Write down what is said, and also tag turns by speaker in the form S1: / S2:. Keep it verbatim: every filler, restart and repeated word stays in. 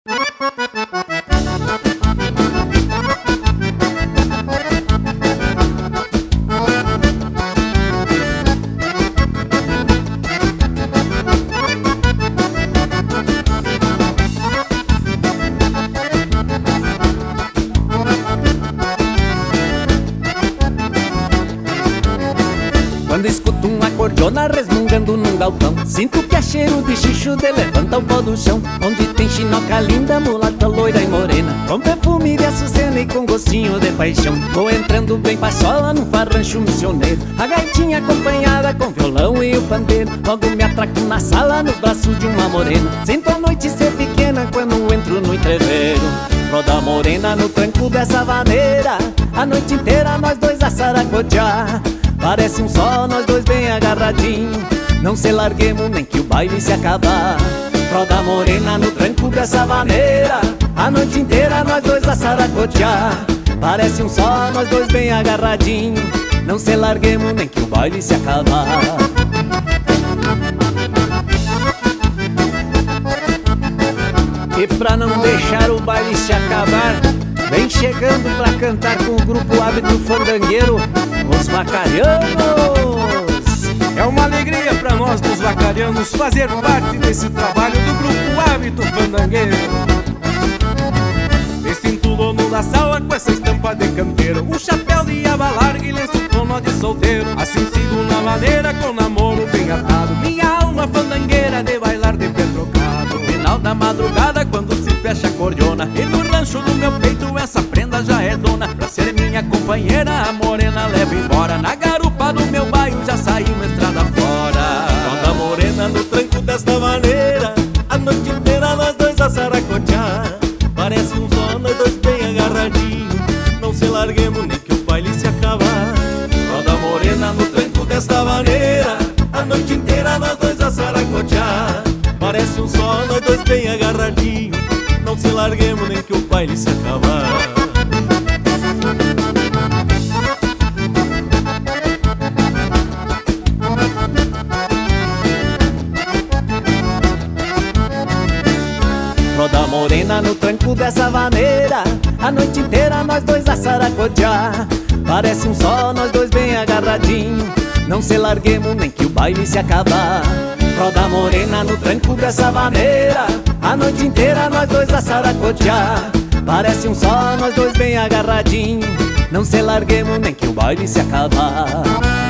S1: Quando escuto um acordeona resmungando num galpão, sinto que é cheiro de xixo de levanta o pó do chão. Onde tem chinoca linda, mulata, loira e morena, com perfume de açucena e com gostinho de paixão. Vou entrando bem pachola num farrancho missioneiro, a gaitinha acompanhada com violão e o pandeiro. Logo me atraco na sala nos braços de uma morena, sinto a noite ser pequena quando entro no entreveiro. Roda morena no tranco dessa vaneira, a noite inteira nós dois a saracotear. Parece um só, nós dois bem agarradinhos, não se larguemos nem que o baile se acabar. Roda morena no tranco dessa vaneira, a noite inteira nós dois a saracotear. Parece um só, nós dois bem agarradinhos, não se larguemos nem que o baile se acabar. E pra não deixar o baile se acabar, vem chegando pra cantar com o grupo Hábito Fandangueiro, os Vacarianos.
S2: É uma alegria pra nós dos Vacarianos fazer parte desse trabalho do grupo Hábito Fandangueiro. Me sinto dono da sala com essa estampa de campeiro, um chapéu de aba larga e lenço com nó de solteiro. Assim sigo na maneira com namoro bem atado, minha alma fandangueira de bailar de pé trocado. No final da madrugada quando se fecha a cordiona, e no rancho do meu peito essa prenda já é dona. Pra ser minha companheira a morena leva embora, na garupa do meu bairro já saímos estrada fora.
S1: Roda morena no tranco desta maneira, a noite inteira nós dois a saracotear. Parece um só, nós dois bem agarradinhos, não se larguemos nem que o baile se acabar. Roda morena no tranco desta maneira, a noite inteira nós dois a saracotear. Parece um só, nós dois bem agarradinhos, não se larguemos nem que o baile se acabar. Roda morena no tranco dessa vaneira, a noite inteira nós dois a saracotear. Parece um só, nós dois bem agarradinhos, não se larguemos nem que o baile se acabar. Roda morena no tranco dessa vaneira, a noite inteira nós dois a saracotear. Parece um só, nós dois bem agarradinhos, não se larguemos nem que o baile se acabar.